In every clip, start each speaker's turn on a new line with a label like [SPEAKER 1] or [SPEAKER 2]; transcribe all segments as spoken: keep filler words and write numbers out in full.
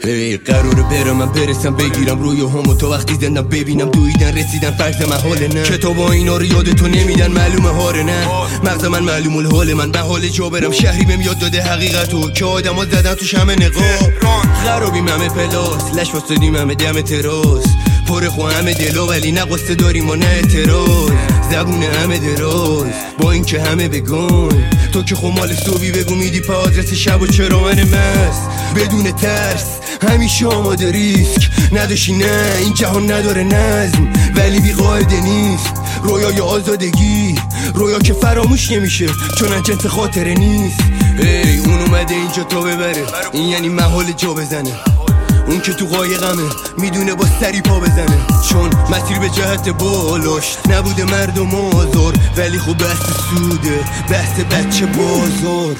[SPEAKER 1] ای قراره برم من برسم بگیرم روی همو تا وقتی زندم ببینم دویدن رسیدن فرض محاله نه کتاب ها اینا رو یاد تو نمیدن معلومه هاره نه مغز من معلوم الحال من محال جا برم شهری بهم یاد داده حقیقتو که آدم ها زدن توش همه نقاب خرابیم همه پلاس لش واسدیم همه دم تراس پر خو همه دلا ولی نه قصه داریم و نه اعتراض زبون همه دراز با این که همه بگن تو که خو مال صوبی بگو میدی پا آدرس شب و چرا من مست بدون ترس همیشه آماده ریسک نداشی نه این جهان نداره نظم ولی بی قاعده نیست رویای آزادگی رویا که فراموش نمیشه چون از جنس خاطره نیست ای اون اومده اینجا تا ببره این یعنی محال جا بزنه اون که تو قایقمه میدونه با سری پا بزنه چون مسیر به جهت بالاش نبوده مردم آزار ولی خب بحث سوده بحث بچه بازار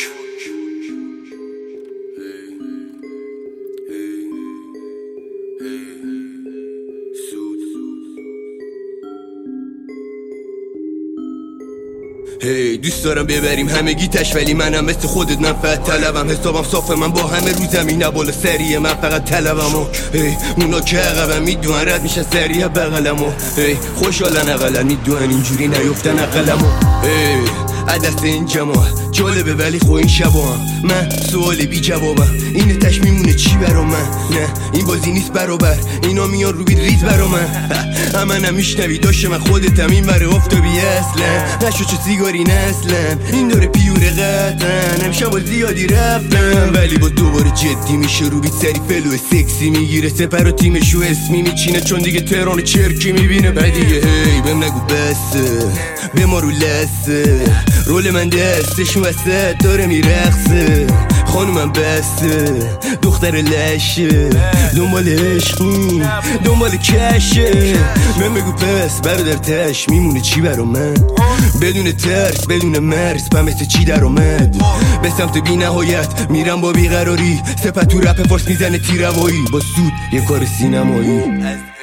[SPEAKER 1] هی hey, دوست دارم ببریم همگی تش ولی منم مثل خودت منفعت طلبم حسابم صافه من با همه رو زمین بالا سریه من فقط طلبم و هی hey, اونا که عقبم میدونن رد میشن سریه بغلم و هی hey, خوشحالن اقلا میدونن اینجوری نیفتن اقلم و هی hey, عدست این جماع جالبه ولی خو این شبا هم من سوال بی جوابم اینه تش میمونه چی برا من نه این بازی نیست برابر اینا میان رو بید ریز برا من همه نمیشنوی داشته من خودتم این بره افتابی اصلا نشو چه سیگاری نسلم این داره پیوره قطعا همشا با زیادی رفتم ولی با دوباره جدی میشه رو بید سری فلو سکسی میگیره سپر و تیمشو اسمی میچینه چون دیگه تهران چرکی میبینه بعد دیگه هی بهم نگو بسه به ما رو لسه رول من دستش وسط داره میرقصه خانومم بسته دختر لشه دنبال عشقی دنبال کشه من بگو پس برادر تش میمونه چی برا من بدون ترس بدون مرز پا مثل چی در اومد به سمت بی نهایت میرم با بیقراری سپت تو رپ فارس میزنه تیروایی با سود یه کار سینمایی